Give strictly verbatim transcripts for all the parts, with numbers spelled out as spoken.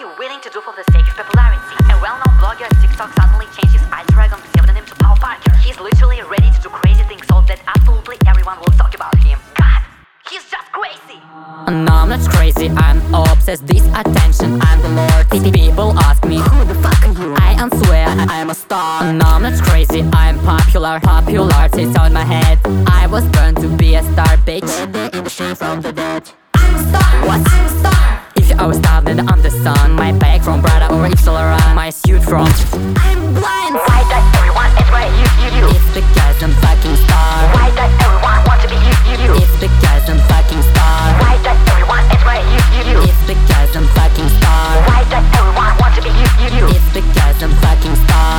you willing to do for the sake of popularity? A well-known blogger at TikTok suddenly changed his Ice Dragon pseudonym to Paul Parker. He's literally ready to do crazy things so that absolutely everyone will talk about him. God, he's just crazy! No, I'm not crazy, I'm obsessed. This attention, I'm the Lord. People ask me, who the fuck are you? I swear, I'm a star. No, I'm not crazy, I'm popular. Popularity's on my head. I was born to be a star, bitch. In the shade from the dead. I'm a star. What? I'm a star. If you are a star, then I'm the sun. My bag from Prada or Yves Saint Laurent. My suit from I'm blind. Why does everyone admire you, you, you? It's because I'm fucking star. Why does everyone want to be you, you, you? It's because I'm fucking star. Why does everyone admire you, you, you? It's because I'm fucking star. Why does everyone want to be you, you, you? It's because I'm fucking star.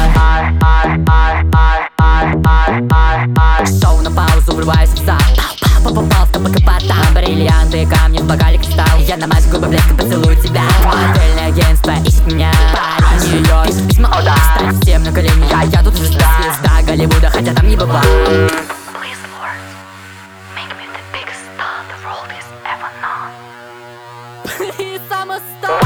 Шоу на паузу, врываюсь в зал. Попал в топ капота. Бриллианты, камни в бокале кристалл. Я намажу губы блеском, поцелую тебя. Модельное агентство ищет меня. Париж, Нью-Йорк, пишет письма, о да. Ставь всем на колени, я, я тут звезда. Звезда Голливуда, хотя там не бывал. Please, Lord, make me the biggest star the world has ever known. Please, I'm a star.